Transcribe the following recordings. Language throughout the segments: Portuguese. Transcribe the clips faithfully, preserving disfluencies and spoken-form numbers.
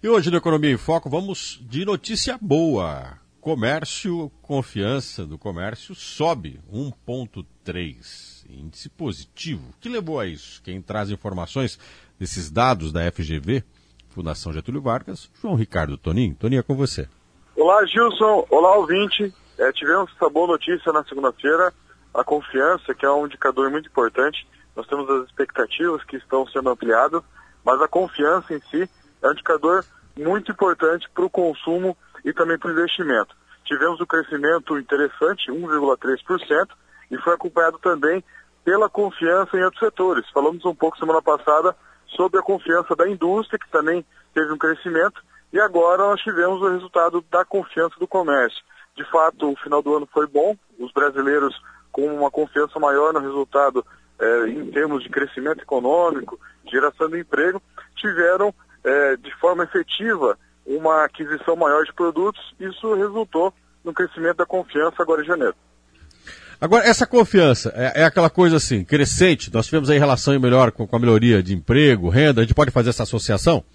E hoje no Economia em Foco vamos de notícia boa. Comércio, confiança do comércio sobe um vírgula três, índice positivo. O que levou a isso? Quem traz informações desses dados da F G V, Fundação Getúlio Vargas, João Ricardo Toninho. Toninho, é com você. Olá, Gilson. Olá, ouvinte. É, tivemos essa boa notícia na segunda-feira, a confiança, que é um indicador muito importante. Nós temos as expectativas que estão sendo ampliadas, mas a confiança em si é um indicador muito importante para o consumo e também para o investimento. Tivemos um crescimento interessante, um vírgula três por cento, e foi acompanhado também pela confiança em outros setores. Falamos um pouco semana passada sobre a confiança da indústria, que também teve um crescimento, e agora nós tivemos o resultado da confiança do comércio. De fato, o final do ano foi bom, os brasileiros com uma confiança maior no resultado eh, em termos de crescimento econômico, geração de emprego, tiveram eh, de forma efetiva uma aquisição maior de produtos. Isso resultou no crescimento da confiança agora em janeiro. Agora, essa confiança é, é aquela coisa assim, crescente, nós tivemos aí relação melhor com, com a melhoria de emprego, renda, a gente pode fazer essa associação?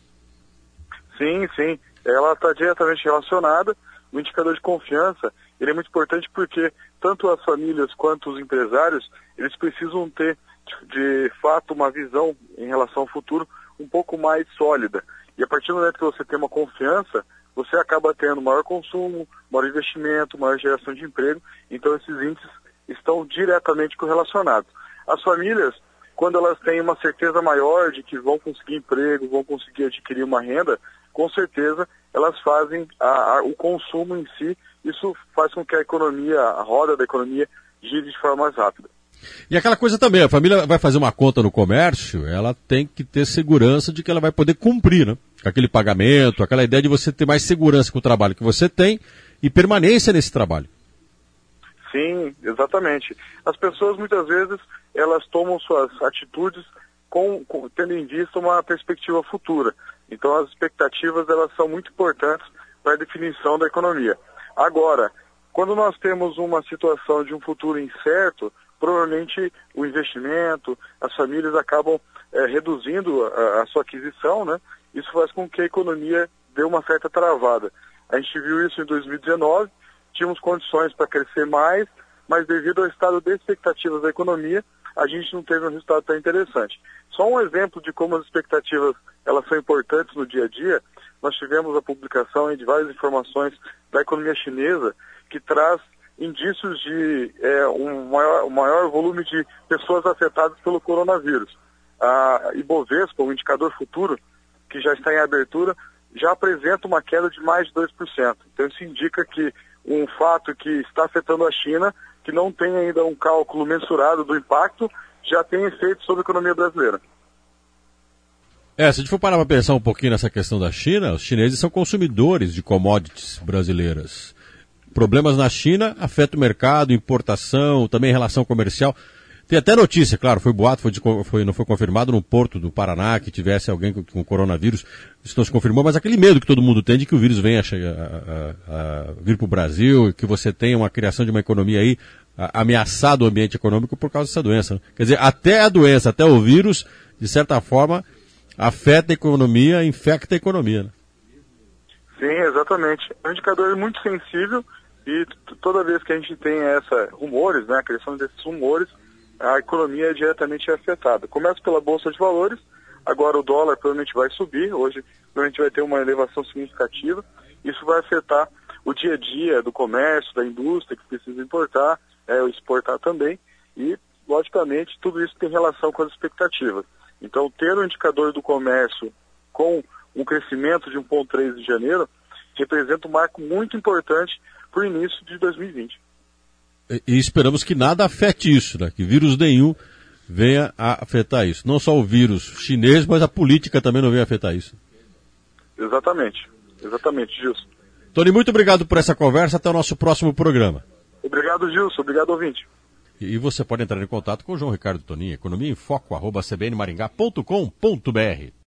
Sim, sim, ela está diretamente relacionada. O indicador de confiança, ele é muito importante porque tanto as famílias quanto os empresários, eles precisam ter, de, de fato, uma visão em relação ao futuro um pouco mais sólida. E a partir do momento que você tem uma confiança, você acaba tendo maior consumo, maior investimento, maior geração de emprego. Então esses índices estão diretamente correlacionados. As famílias, quando elas têm uma certeza maior de que vão conseguir emprego, vão conseguir adquirir uma renda, com certeza elas fazem a, a, o consumo em si. Isso faz com que a economia, a roda da economia, gire de forma mais rápida. E aquela coisa também, a família vai fazer uma conta no comércio, ela tem que ter segurança de que ela vai poder cumprir, né? Aquele pagamento, aquela ideia de você ter mais segurança com o trabalho que você tem e permanência nesse trabalho. Sim, exatamente. As pessoas muitas vezes, elas tomam suas atitudes com, com, tendo em vista uma perspectiva futura. Então as expectativas, elas são muito importantes para a definição da economia. Agora, quando nós temos uma situação de um futuro incerto, provavelmente o investimento, as famílias acabam é, reduzindo a, a sua aquisição, né? Isso faz com que a economia dê uma certa travada. A gente viu isso em dois mil e dezenove, tínhamos condições para crescer mais, mas devido ao estado de expectativas da economia, a gente não teve um resultado tão interessante. Só um exemplo de como as expectativas elas são importantes no dia a dia, nós tivemos a publicação de várias informações da economia chinesa que traz indícios de é, um, maior, um maior volume de pessoas afetadas pelo coronavírus. A Ibovespa, o indicador futuro, que já está em abertura, já apresenta uma queda de mais de dois por cento. Então isso indica que um fato que está afetando a China, que não tem ainda um cálculo mensurado do impacto, já tem efeito sobre a economia brasileira. É, se a gente for parar para pensar um pouquinho nessa questão da China, os chineses são consumidores de commodities brasileiras. Problemas na China afetam o mercado, importação, também relação comercial. Tem até notícia, claro, foi boato, foi, de, foi não foi confirmado no porto do Paraná que tivesse alguém com, com coronavírus. Isso não se confirmou, mas aquele medo que todo mundo tem de que o vírus venha a, a, a vir para o Brasil, que você tenha uma criação de uma economia aí a, ameaçado o ambiente econômico por causa dessa doença. Né? Quer dizer, até a doença, até o vírus, de certa forma, afeta a economia, infecta a economia. Né? Sim, exatamente. É um indicador muito sensível e toda vez que a gente tem essa rumores, né, a criação desses rumores, a economia é diretamente afetada. Começa pela Bolsa de Valores, agora o dólar provavelmente vai subir, hoje provavelmente vai ter uma elevação significativa, isso vai afetar o dia a dia do comércio, da indústria que precisa importar, é, exportar também, e logicamente tudo isso tem relação com as expectativas. Então ter o indicador do comércio com um crescimento de um vírgula três de janeiro representa um marco muito importante para o início de dois mil e vinte. E, e esperamos que nada afete isso, né? Que vírus nenhum venha a afetar isso. Não só o vírus chinês, mas a política também não venha a afetar isso. Exatamente, exatamente, Gilson. Tony, muito obrigado por essa conversa, até o nosso próximo programa. Obrigado, Gilson, obrigado, ouvinte. E, e você pode entrar em contato com o João Ricardo Toninho, economia em foco, arroba c b n maringá ponto com ponto b r.